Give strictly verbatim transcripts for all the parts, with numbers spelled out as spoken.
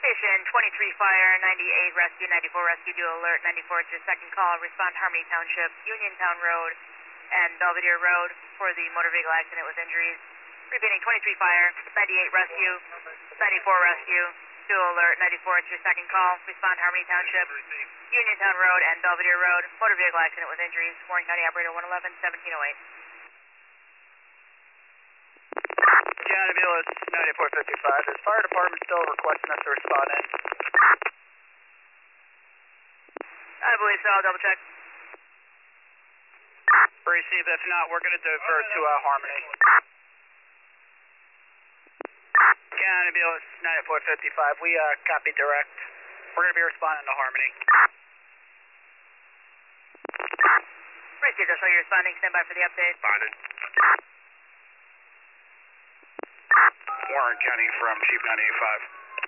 Station twenty-three Fire, ninety-eight Rescue, ninety-four Rescue, do alert, ninety-four, it's your second call, respond Harmony Township, Uniontown Road, and Belvedere Road for the motor vehicle accident with injuries. Repeating, twenty-three Fire, ninety-eight Rescue, ninety-four Rescue, do alert, ninety-four, it's your second call, respond Harmony Township, Uniontown Road, and Belvedere Road, motor vehicle accident with injuries, Warren County Operator one eleven, seventeen oh eight. County B L S ninety-four fifty-five, is fire department still requesting us to respond in? I believe so, I'll double check. Receive, if not, we're going to divert to uh, Harmony. County B L S ninety-four fifty-five, we uh, copy direct. We're going to be responding to Harmony. Received, I'll show you responding, stand by for the update. Responded. Warren County from Chief ninety-eight five.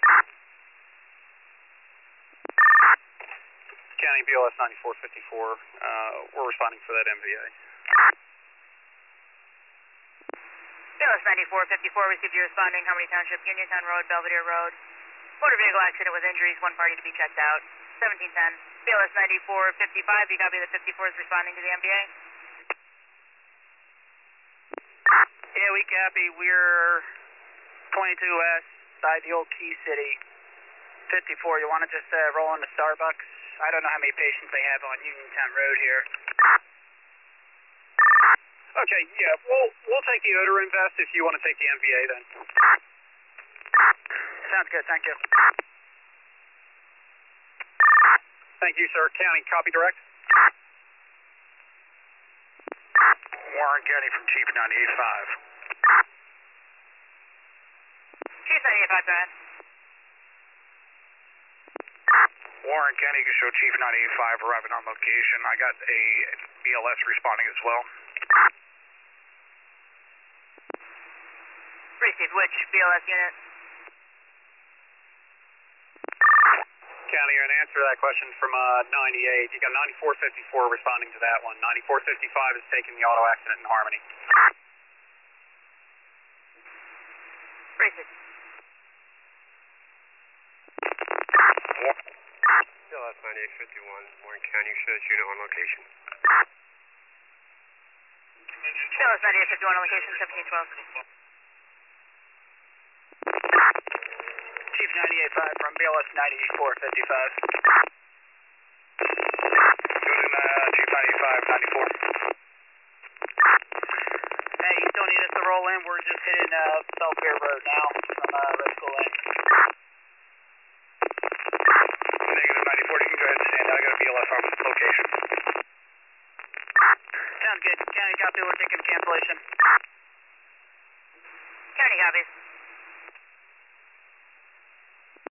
County B L S ninety-four fifty-four, uh, we're responding for that M V A. B L S ninety-four fifty-four, received you responding, Harmony Township, Uniontown Road, Belvedere Road, motor vehicle accident with injuries, one party to be checked out, seventeen ten. B L S ninety-four fifty-five, you copy the fifty-four is responding to the M V A? Yeah, we copy, we're twenty-two S, side the old Key City. fifty-four, you want to just uh, roll into Starbucks? I don't know how many patients they have on Uniontown Road here. Okay, yeah, we'll we'll take the odor invest if you want to take the M V A then. Sounds good, thank you. Thank you, sir. County, copy direct. Warren County from Chief ninety-eight five. Chief ninety-eight five, go ahead. Warren County can show Chief ninety-eight five arriving on location. I got a B L S responding as well. Received, which B L S unit? County, an answer to that question from uh, ninety-eight. You got ninety-four fifty-four responding to that one. ninety-four fifty-five is taking the auto accident in Harmony. Received. B L S ninety-eight fifty-one, Warren County shows unit on location. B L S ninety-eight fifty-one on location, seventeen twelve. Chief ninety-eight five from B L S ninety-four fifty-five. Go to uh, Chief ninety-eight five, ninety-four. Hey, you still need us to roll in? We're just hitting uh, Belvedere Road now from uh, Red School Lane. Negative ninety-four, you can go ahead and stand out. I got a B L S on location. Sounds good. County copy, we're taking cancellation. County copies.